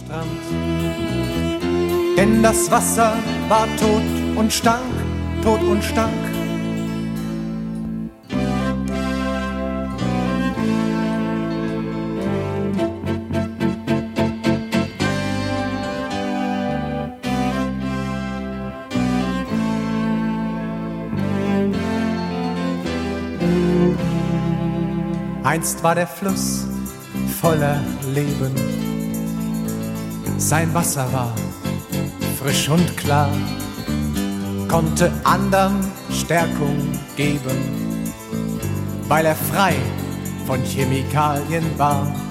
Strand. Denn das Wasser war tot und stank, tot und stank. Einst war der Fluss voller Leben, sein Wasser war frisch und klar, konnte andern Stärkung geben, weil er frei von Chemikalien war.